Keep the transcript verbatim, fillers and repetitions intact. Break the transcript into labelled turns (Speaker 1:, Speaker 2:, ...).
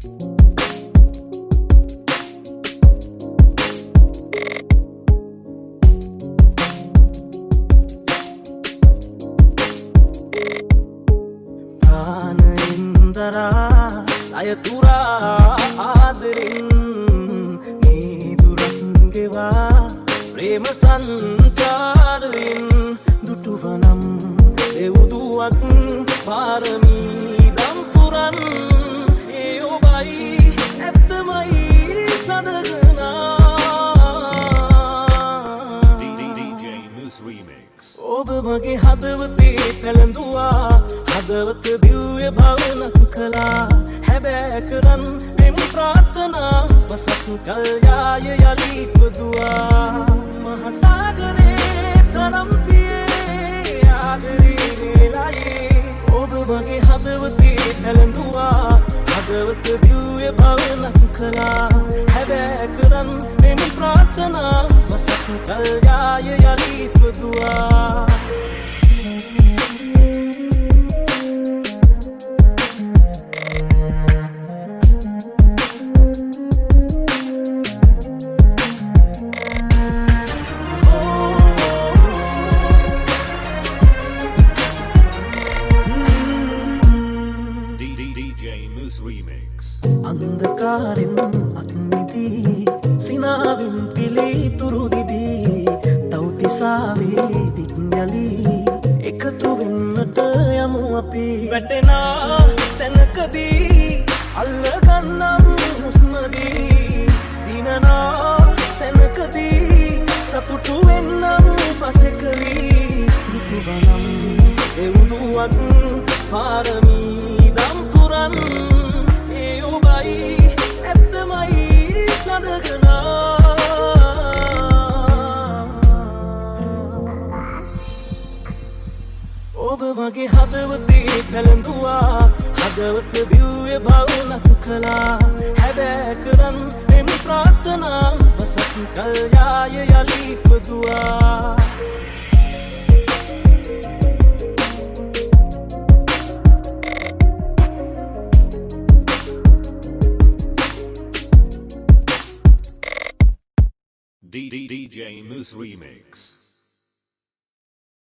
Speaker 1: අයතුරා ආදරෙන් මේ දුරන් ගෙවා ප්‍රේම සංචාරයෙන් දුටුවනම් දෙව්දුවක් පාරමී දම් පුරන් ඒ ඔබයි ඇත්තමයි සඳගනා ඔබ මගේ හදවතේ පැළඳුවා හදවත දිව්‍ය භවනක් කළා හැබෑ කරන් මෙම ප්‍රාර්ථනා වසක් කල් යාය යලි ඉපදුවා මහසාගරේ තරම් තියේ ආදරේ වේලායේ ඔබ මගේ හදවතේ පැළඳුවා හදවත දිව්‍ය භවනක් කළා හැබෑ කරන් මෙම ප්‍රාර්ථනා වසක් කල් යාය යලි ඉපදුවා අන්ධකාරෙන් අත්මිදී සිනාවෙන් පිළිතුරු දිදී තව්තිසාවේ දිග්යලි එකතු වෙන්නට යමු අපි වැටෙනා තැනකදී අල්ලගන්නම් හුස්මදී දිනනා තැනකදී සතුටු වෙන්නම් පසෙකවී දුටුවනම් දෙව්දුවක් පාරමී දම් පුරන් ඔබ මගේ හදවතේ පැළඳුවා හදවත දිව්‍ය භවනක් කළා හැබෑ කරන් මෙම ප්‍රාර්ථනා වසක් කල් යාය යලි ඉපදුවා
Speaker 2: D D D J Moose Remix.